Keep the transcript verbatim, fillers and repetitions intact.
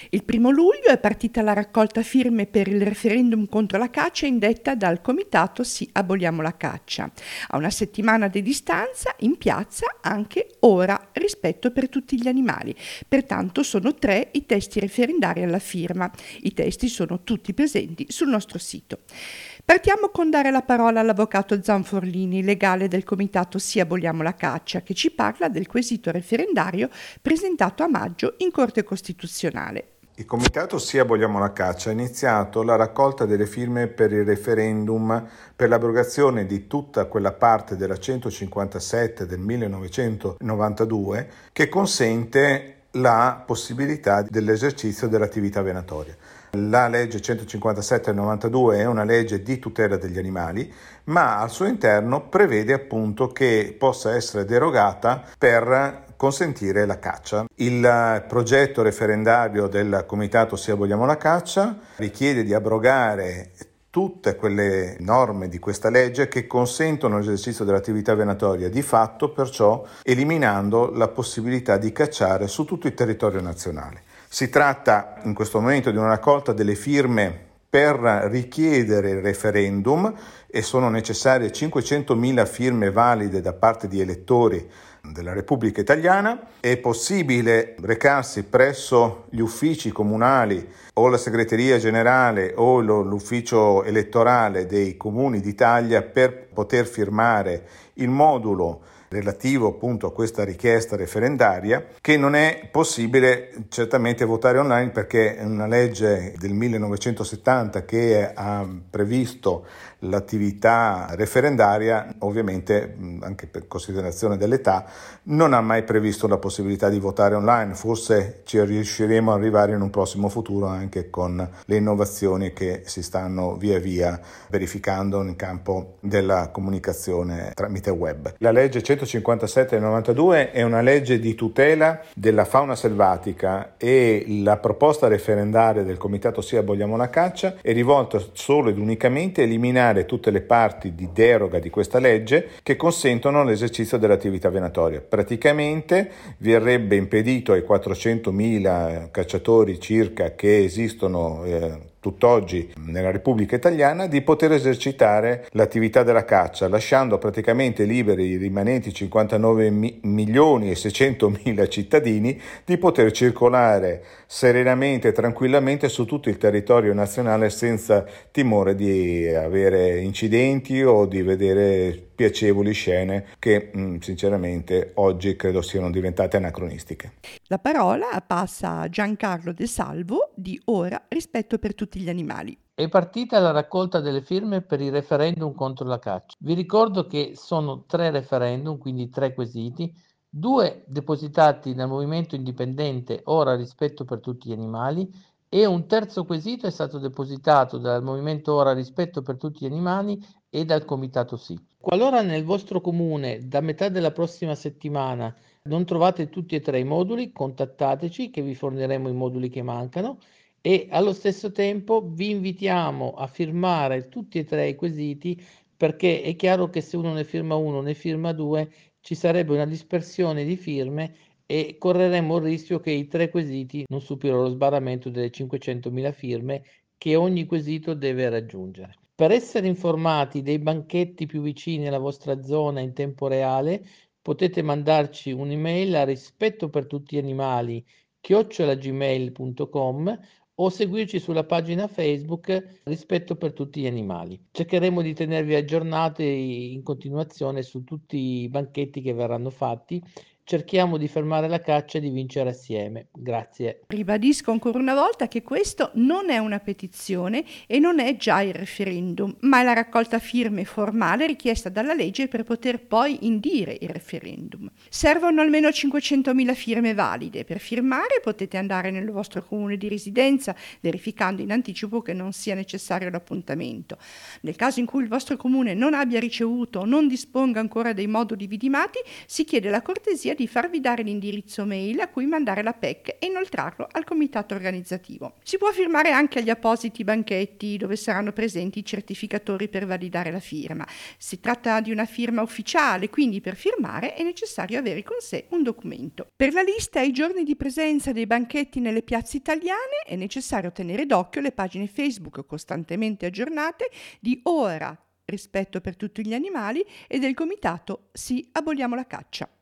Il primo luglio è partita la raccolta firme per il referendum contro la caccia indetta dal comitato Sì aboliamo la caccia. A una settimana di distanza in piazza anche Ora rispetto per tutti gli animali. Pertanto sono tre i testi referendari alla firma. I testi sono tutti presenti sul nostro sito. Partiamo con dare la parola all'avvocato Zanforlini, legale del comitato Sì aboliamo la caccia, che ci parla del quesito referendario presentato a maggio in Corte Costituzionale. Il comitato Sì aboliamo la caccia ha iniziato la raccolta delle firme per il referendum per l'abrogazione di tutta quella parte della centocinquantasette del millenovecentonovantadue che consente la possibilità dell'esercizio dell'attività venatoria. La legge centocinquantasette del novantadue è una legge di tutela degli animali, ma al suo interno prevede appunto che possa essere derogata per consentire la caccia. Il progetto referendario del comitato Sì aboliamo la caccia richiede di abrogare tutte quelle norme di questa legge che consentono l'esercizio dell'attività venatoria di fatto, perciò eliminando la possibilità di cacciare su tutto il territorio nazionale. Si tratta in questo momento di una raccolta delle firme per richiedere il referendum e sono necessarie cinquecentomila firme valide da parte di elettori della Repubblica Italiana. È possibile recarsi presso gli uffici comunali o la segreteria generale o l'ufficio elettorale dei comuni d'Italia per poter firmare il modulo relativo appunto a questa richiesta referendaria, che non è possibile certamente votare online perché è una legge del millenovecentosettanta che ha previsto l'attività referendaria, ovviamente anche per considerazione dell'età, non ha mai previsto la possibilità di votare online. Forse ci riusciremo ad arrivare in un prossimo futuro anche con le innovazioni che si stanno via via verificando nel campo della comunicazione tramite web. La legge centocinquantasette del novantadue è una legge di tutela della fauna selvatica e la proposta referendaria del comitato Sì aboliamo la caccia è rivolta solo ed unicamente a eliminare tutte le parti di deroga di questa legge che consentono l'esercizio dell'attività venatoria. Praticamente verrebbe impedito ai quattrocentomila cacciatori circa che esistono eh, tutt'oggi nella Repubblica Italiana di poter esercitare l'attività della caccia, lasciando praticamente liberi i rimanenti cinquantanove milioni e seicentomila cittadini di poter circolare serenamente e tranquillamente su tutto il territorio nazionale senza timore di avere incidenti o di vedere piacevoli scene che mh, sinceramente oggi credo siano diventate anacronistiche. La parola passa a Giancarlo De Salvo di Ora rispetto per tutti gli animali. È partita la raccolta delle firme per il referendum contro la caccia. Vi ricordo che sono tre referendum, quindi tre quesiti, due depositati dal Movimento Indipendente Ora rispetto per tutti gli animali e un terzo quesito è stato depositato dal Movimento Ora rispetto per tutti gli animali e dal Comitato Sì. Qualora nel vostro comune da metà della prossima settimana non trovate tutti e tre i moduli, contattateci che vi forniremo i moduli che mancano e allo stesso tempo vi invitiamo a firmare tutti e tre i quesiti, perché è chiaro che se uno ne firma uno, ne firma due, ci sarebbe una dispersione di firme e correremo il rischio che i tre quesiti non superino lo sbarramento delle cinquecentomila firme che ogni quesito deve raggiungere. Per essere informati dei banchetti più vicini alla vostra zona in tempo reale, potete mandarci un'email a rispetto per tutti gli animali chiocciola gmail punto com o seguirci sulla pagina Facebook Rispetto per tutti gli animali. Cercheremo di tenervi aggiornati in continuazione su tutti i banchetti che verranno fatti. Cerchiamo di fermare la caccia e di vincere assieme. Grazie. Ribadisco ancora una volta che questo non è una petizione e non è già il referendum, ma è la raccolta firme formale richiesta dalla legge per poter poi indire il referendum. Servono almeno cinquecentomila firme valide. Per firmare potete andare nel vostro comune di residenza verificando in anticipo che non sia necessario l'appuntamento. Nel caso in cui il vostro comune non abbia ricevuto o non disponga ancora dei moduli vidimati, si chiede la cortesia di farvi dare l'indirizzo mail a cui mandare la P E C e inoltrarlo al comitato organizzativo. Si può firmare anche agli appositi banchetti dove saranno presenti i certificatori per validare la firma. Si tratta di una firma ufficiale, quindi per firmare è necessario avere con sé un documento. Per la lista e i giorni di presenza dei banchetti nelle piazze italiane è necessario tenere d'occhio le pagine Facebook costantemente aggiornate di Ora, Rispetto per tutti gli animali, e del comitato Sì, aboliamo la caccia.